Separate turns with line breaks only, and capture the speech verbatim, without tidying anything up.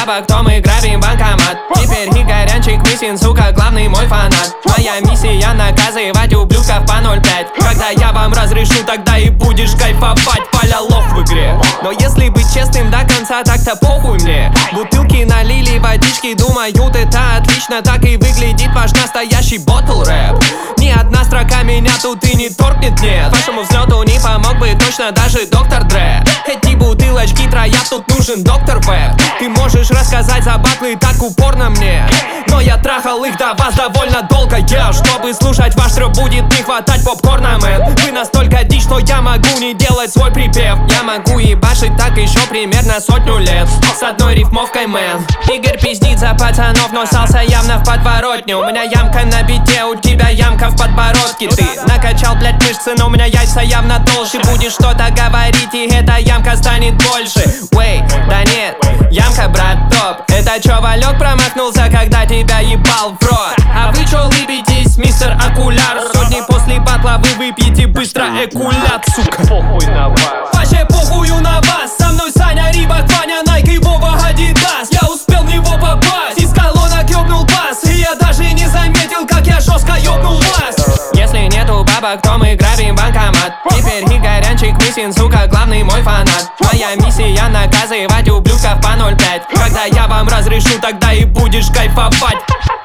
бабок, то мы грабим банкомат. Теперь и горянчик Мисин, сука, главный мой фанат. Моя миссия наказывать ублюдков по ноль пять. Когда я вам разрешу, тогда и будешь кайфовать, поля лох в игре. Но если быть честным до конца, так-то похуй мне. Бутылки налили водички, думают, это отлично. Так и выглядит ваш настоящий ботл рэп. Ни одна строка меня тут и не торкнет, нет. Вашему взлету не помог бы точно даже доктор Дре. Эти бутылочки троят, тут нужен доктор Веб. Ты можешь рассказать за батлы так упорно мне, но я трахал их до вас довольно долго, yeah. Чтобы слушать ваш трёп, будет не хватать попкорна, мэн. Вы настолько дичь, что я могу не делать свой припев. Я могу ебашить так еще примерно сотню лет с одной рифмовкой, мэн. Игорь пиздит за пацанов, но ссался явно в подворотне. У меня ямка на бите, у тебя ямка в подбородке. Ты накачал, блять, мышцы, но у меня яйца явно толще. Будешь что-то говорить, и эта ямка станет больше. Вей, да нет, ямка, брат, топ. Это чё, Валек промахнулся, когда тебя ебал в рот? А вы чё лыбитесь, мистер Окуляр? Сотни после батла вы выпьете быстро экулят, сука.
Похуй на вас.
Вообще похую на вас. Со мной Саня, Рибак, Ваня, Найк и Вова, Адидас. Я успел в него попасть, из колонок ёбнул бас. И я даже не заметил, как я жестко ёбнул вас. Если нету бабок, то мы грабим банкомат. Теперь и горянчик Мисин, сука, главный мой фанат. Моя миссия наказывать ублюдков по ноль пять. Когда я вам разрешу, тогда и будешь кайфовать.